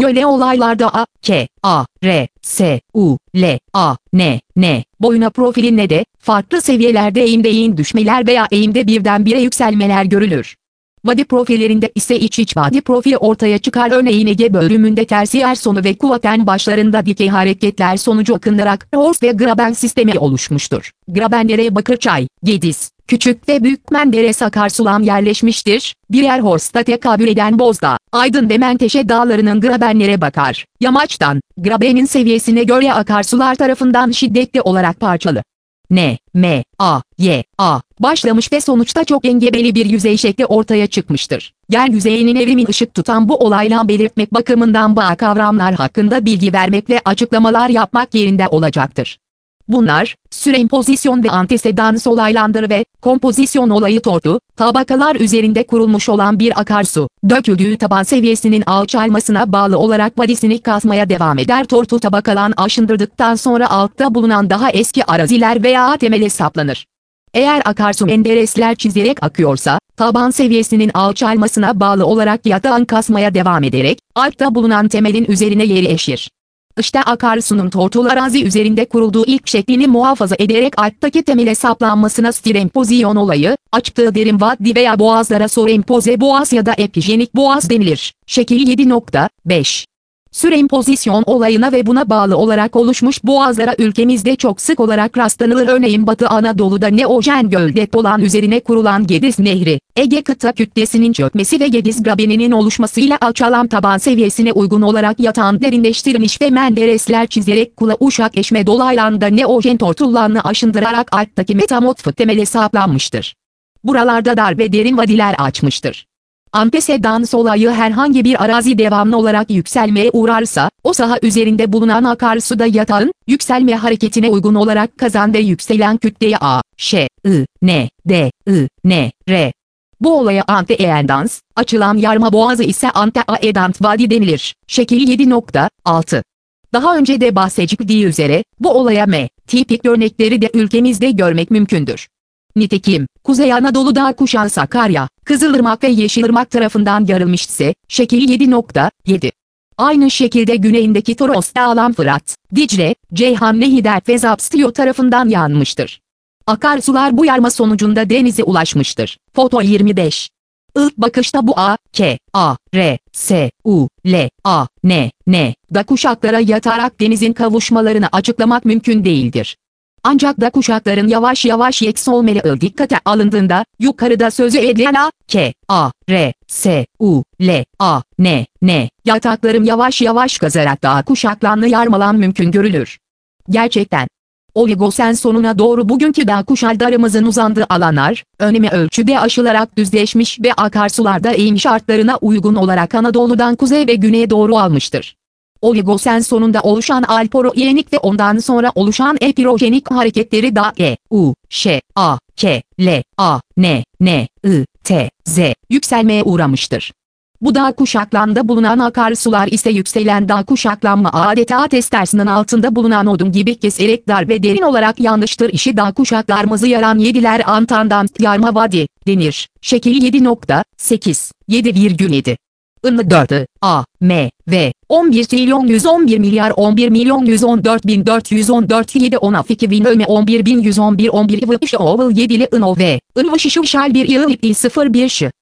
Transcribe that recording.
Göle olaylarda A, K, A, R, S, U, L, A, N boyuna profiline de farklı seviyelerde eğimde düşmeler veya eğimde birdenbire yükselmeler görülür. Body profillerinde ise iç body profili ortaya çıkar. Örneğin Ege bölümünde tersiyer sonu ve kuvaten başlarında dikey hareketler sonucu akınarak Horst ve Graben sistemi oluşmuştur. Grabenlere Bakırçay, Gediz, Küçük ve Büyük Menderes akarsulam yerleşmiştir. Birer Horst'a tekabül eden Bozdağ, Aydın ve Menteşe dağlarının grabenlere bakar. Yamaçtan, grabenin seviyesine göre akarsular tarafından şiddetli olarak parçalı. N, M, A, Y, A başlamış ve sonuçta çok engebeli bir yüzey şekli ortaya çıkmıştır. Yer yüzeyinin evrimin ışık tutan bu olayla belirtmek bakımından bazı kavramlar hakkında bilgi vermek ve açıklamalar yapmak yerinde olacaktır. Bunlar, süreimpozisyon ve antesedans olaylandır ve kompozisyon olayı tortu, tabakalar üzerinde kurulmuş olan bir akarsu, döküldüğü taban seviyesinin alçalmasına bağlı olarak vadisini kazmaya devam eder. Tortu tabakalan aşındırdıktan sonra altta bulunan daha eski araziler veya temele saplanır. Eğer akarsu menderesler çizerek akıyorsa, taban seviyesinin alçalmasına bağlı olarak yatağın kazmaya devam ederek, altta bulunan temelin üzerine yeri eşir. İşte akarsunun tortul arazi üzerinde kurulduğu ilk şeklini muhafaza ederek alttaki temele saplanmasına süreimpozisyon olayı, açtığı derin vadi veya boğazlara süreimpoze boğaz ya da epijenik boğaz denilir. Şekil 7.5 Süreimpozisyon olayına ve buna bağlı olarak oluşmuş boğazlara ülkemizde çok sık olarak rastlanılır. Örneğin Batı Anadolu'da Neojen Göl depolan üzerine kurulan Gediz Nehri, Ege kıta kütlesinin çökmesi ve Gediz grabeninin oluşmasıyla alçalan taban seviyesine uygun olarak yatağın derinleştirilmiş ve menderesler çizerek kula uşak eşme dolaylarında Neojen tortullarını aşındırarak alttaki metamorf temele saplanmıştır. Buralarda dar ve derin vadiler açmıştır. Antesedans olayı herhangi bir arazi devamlı olarak yükselmeye uğrarsa, o saha üzerinde bulunan akarsuda yatağın, yükselme hareketine uygun olarak kazan ve yükselen kütleye A, Ş, I, N, D, I, N, R. Bu olaya anteedans, açılan yarma boğazı ise anteedant vadi denilir. Şekil 7.6 Daha önce de bahsedildiği üzere, bu olaya M, tipik örnekleri de ülkemizde görmek mümkündür. Nitekim, Kuzey Anadolu'da kuşağı Sakarya, Kızılırmak ve Yeşilırmak tarafından yarılmışsa, şekil 7.7. Aynı şekilde güneyindeki Toros'ta alan Fırat, Dicle, Ceyhan Nehri ve Zapstiyo tarafından yanmıştır. Akarsular bu yarma sonucunda denize ulaşmıştır. Foto 25. İlk bakışta bu A, K, A, R, S, U, L, A, N da kuşaklara yatarak denizin kavuşmalarını açıklamak mümkün değildir. Ancak da kuşakların yavaş yavaş yeksolmeli dikkate alındığında, yukarıda sözü edilen A, K, A, R, S, U, L, A, N yatakların yavaş yavaş kazarak daha kuşaklanlı yarmalan mümkün görülür. Gerçekten. Oligosen sonuna doğru bugünkü dağ kuşaklarımızın uzandığı alanlar, önemli ölçüde aşılarak düzleşmiş ve akarsularda eğim şartlarına uygun olarak Anadolu'dan kuzey ve güneye doğru almıştır. Oligosen sonunda oluşan alporojenik ve ondan sonra oluşan epirojenik hareketleri da E, U, Ş, A, K, L, A, N, I, T, Z yükselmeye uğramıştır. Bu dağ kuşaklarında bulunan akarsular ise yükselen dağ kuşaklanma adeta testersinin altında bulunan odun gibi keserek dar ve derin olarak yanlıştır. İşi dağ kuşaklarımızı yaran yediler antandant yarma vadi denir. Şekil 7.8 7,7 Inlı 4'ı, A, M, V, 11 trilyon 111 milyar 11 milyon 114 bin 414 7 10 2000 öme 11 bin 111 11 vışı oval 7'li ino V, ınvışışı şal 1 yıl ipil 01 şı.